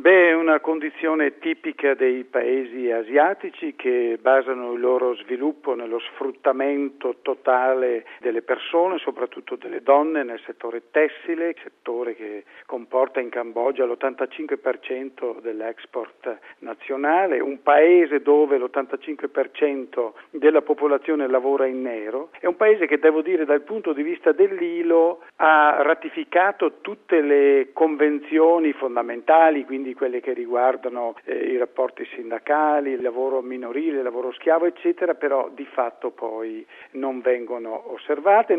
Beh, è una condizione tipica dei paesi asiatici che basano il loro sviluppo nello sfruttamento totale delle persone, soprattutto delle donne, nel settore tessile, settore che comporta in Cambogia l'85% dell'export nazionale, un paese dove l'85% della popolazione lavora in nero. È un paese che, devo dire, dal punto di vista dell'ILO ha ratificato tutte le convenzioni fondamentali, quindi quelle che riguardano i rapporti sindacali, il lavoro minorile, il lavoro schiavo, eccetera, però di fatto poi non vengono osservate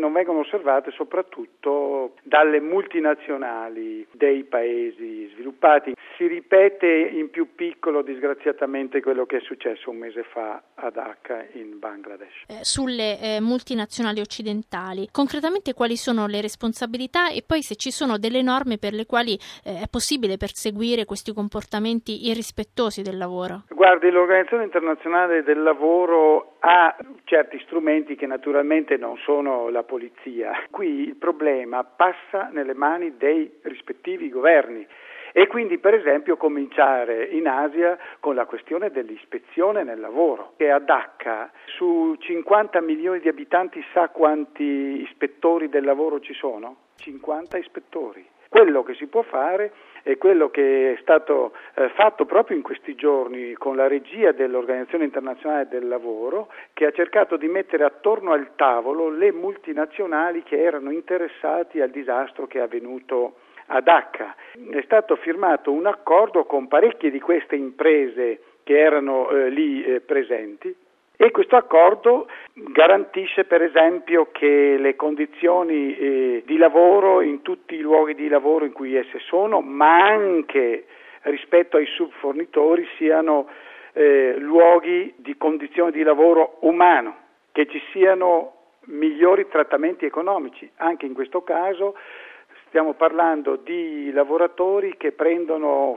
soprattutto dalle multinazionali dei paesi sviluppati. Si ripete in più piccolo, disgraziatamente, quello che è successo un mese fa a Dhaka in Bangladesh. Sulle multinazionali occidentali, concretamente quali sono le responsabilità e poi se ci sono delle norme per le quali è possibile perseguire questi comportamenti irrispettosi del lavoro? Guardi, l'Organizzazione Internazionale del Lavoro ha certi strumenti che naturalmente non sono la polizia. Qui il problema passa nelle mani dei rispettivi governi. E quindi, per esempio, cominciare in Asia con la questione dell'ispezione nel lavoro. Che a Dhaka, su 50 milioni di abitanti, sa quanti ispettori del lavoro ci sono? 50 ispettori. Quello che si può fare è quello che è stato fatto proprio in questi giorni con la regia dell'Organizzazione Internazionale del Lavoro, che ha cercato di mettere attorno al tavolo le multinazionali che erano interessati al disastro che è avvenuto a Dhaka. È stato firmato un accordo con parecchie di queste imprese che erano lì presenti, e questo accordo garantisce, per esempio, che le condizioni di lavoro in tutti i luoghi di lavoro in cui esse sono, ma anche rispetto ai subfornitori, siano luoghi di condizioni di lavoro umano, che ci siano migliori trattamenti economici. Anche in questo caso stiamo parlando di lavoratori che prendono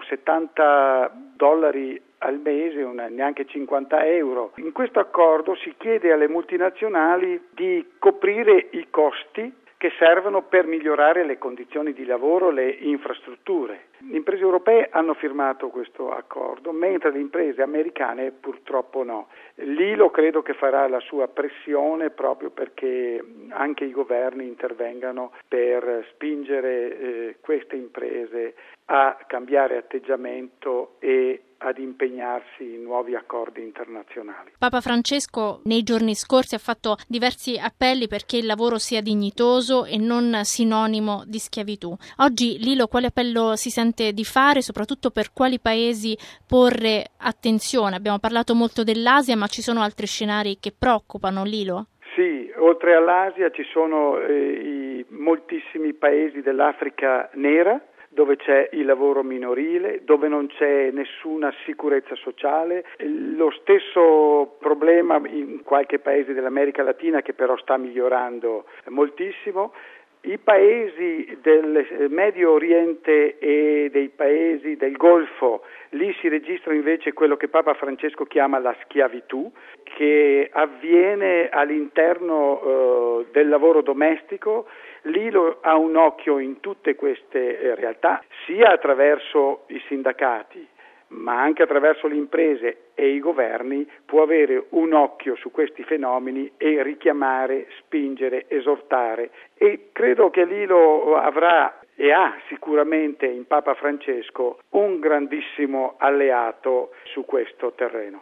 $70 al mese, neanche 50 euro. In questo accordo si chiede alle multinazionali di coprire i costi che servono per migliorare le condizioni di lavoro, le infrastrutture. Le imprese europee hanno firmato questo accordo, mentre le imprese americane purtroppo no. L'ILO credo che farà la sua pressione proprio perché anche i governi intervengano per spingere queste imprese a cambiare atteggiamento e ad impegnarsi in nuovi accordi internazionali. Papa Francesco nei giorni scorsi ha fatto diversi appelli perché il lavoro sia dignitoso e non sinonimo di schiavitù. Oggi l'ILO quale appello si sente di fare, soprattutto per quali paesi porre attenzione? Abbiamo parlato molto dell'Asia, ma ci sono altri scenari che preoccupano l'ILO? Sì, oltre all'Asia ci sono i moltissimi paesi dell'Africa nera, dove c'è il lavoro minorile, dove non c'è nessuna sicurezza sociale, lo stesso problema in qualche paese dell'America Latina che però sta migliorando moltissimo. I paesi del Medio Oriente e dei paesi del Golfo, lì si registra invece quello che Papa Francesco chiama la schiavitù, che avviene all'interno del lavoro domestico. L'ILO ha un occhio in tutte queste realtà, sia attraverso i sindacati, ma anche attraverso le imprese e i governi può avere un occhio su questi fenomeni e richiamare, spingere, esortare. E credo che l'ILO avrà e ha sicuramente in Papa Francesco un grandissimo alleato su questo terreno.